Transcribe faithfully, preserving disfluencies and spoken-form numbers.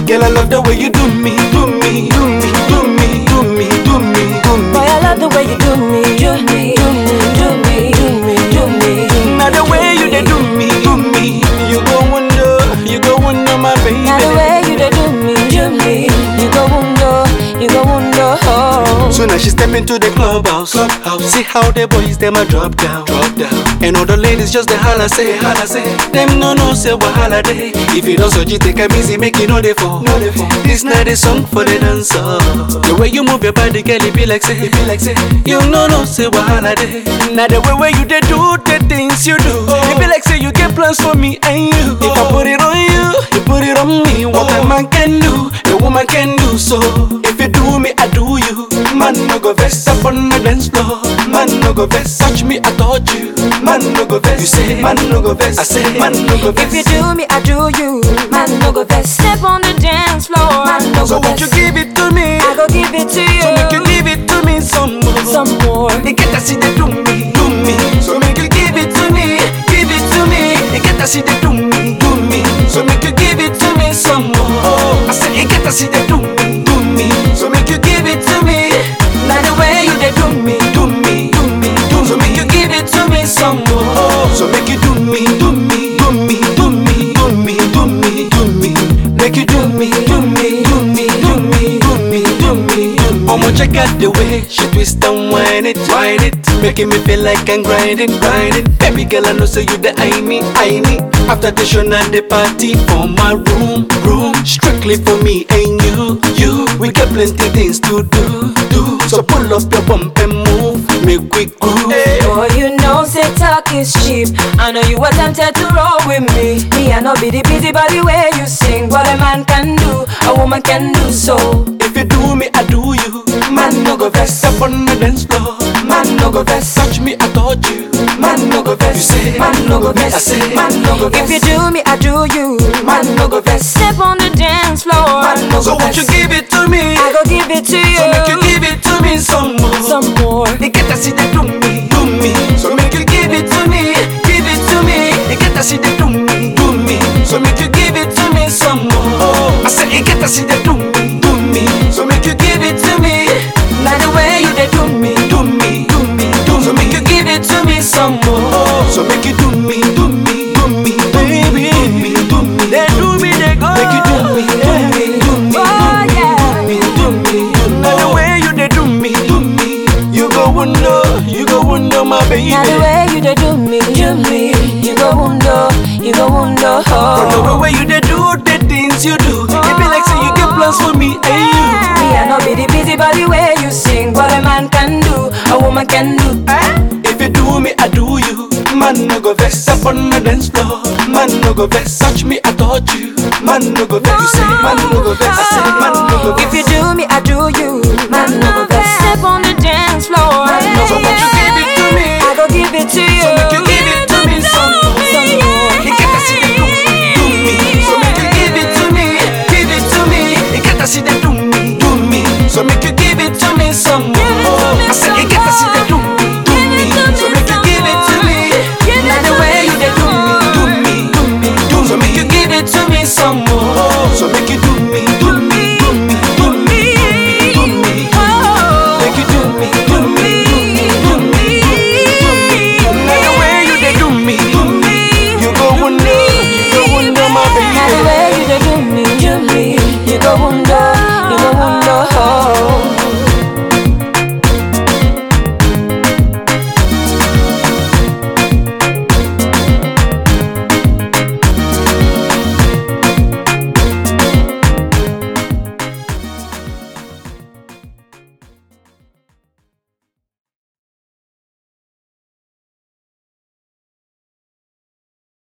Girl, I love the way you do me, do me, do me, do me, do me, do me, do me. Boy, I love the way you do me, do me, do me, do me, do me, do me. Now the way you dey do me, do me, you go wonder, you go wonder, my baby. Now the way you dey do me, do me, you go wonder, you go wonder. Oh. So now she step into the clubhouse, clubhouse. See how the boys them a drop down, drop down. And all the ladies just the holla say, holla say. Them no no say wahala day. If you don't so you take a easy, make you know they fall. No they fall. This night is song for the dancer. The way you move your body, girl, it be like say, it be like say. You no no say wahala day. Now the way where you they do the things you do, oh. It be like say you get plans for me and you. Oh. If I put it on you, you put it on me. What oh. a man can do, a woman can do so. If you do me, I do you. Man no go vex up on the dance floor. Man no go vex, touch me, I touch you. Man no go vex, you say. Man no go vex, I say. Man no go vex. If you do me, I do you. Man no go vex. Step on the dance floor. Man no so go vex. So won't you give it to me? I go give it to you. So make you give it to me some more. Some more. You get to see they do me, do me. So make you give it to me, give it to me. You get to see they do me, do me. So make you give it to me some more. Oh, I say you get to see they do me, do me. So make you give it to me. Now the way you they do me, do me, do me, do me. So make you give it to me some more. Oh, so make you do me, do me, do me, do me, do me, do me, do me. Make you do me, do me, do me, do me, do me, do me, do me. I'ma check out the way she twist and whine it, whine it, making me feel like I'm grinding, grinding. Baby girl, I know so you the I me, I me. After the show and the party for my room, room, strictly for me and you, you. We got plenty things to do, do. So pull up your bump and move, make we groove. Boy, you know say talk is cheap. I know you were tempted to roll with me. Me, I know be the busy body way you sing. What a man can do, a woman can do so. If you do me, I do you. Man no go vex up on the dance floor. Man no go vex, touch me, I touch you. Man no go vex, you say. Man no go vex, I say. Man no go vex. If you do me, I do you. Man no go vex. Step on the dance floor. Man no go so won't you give it to me? I go give it to you. So make you give it to me some more. Some more. You get to see they do me, do me. So make you give it to me, give it to me. You get to see they do me, do me. So make you give it to me some more. Oh, I say you get to see they do me, do me. So make you give it to me. Now the way you they do me, do me, do me, do me. So make you give it to me some more. Oh, so make you do me, do me, do me, baby, do me, do me. They do me, they go. Make you do me, do me, do me, oh, yeah. do me, do me, do me. Now the way you they do me, do me. You go wonder, you go wonder, my baby. Now the way you they do me, do me. You go wonder, you go wonder. Oh. From the way you they do the things you do, oh. It be like say you get plans for me and you. Me I know be the busy body way you sing. What a man can do, a woman can do. Eh? If you do me, I do you. Man no go vex up on the dance floor. Man no go vex, touch me, I touch you. Man no go vex, you say. Man no go vex, I say. Man no go vex. If you do me, I do you.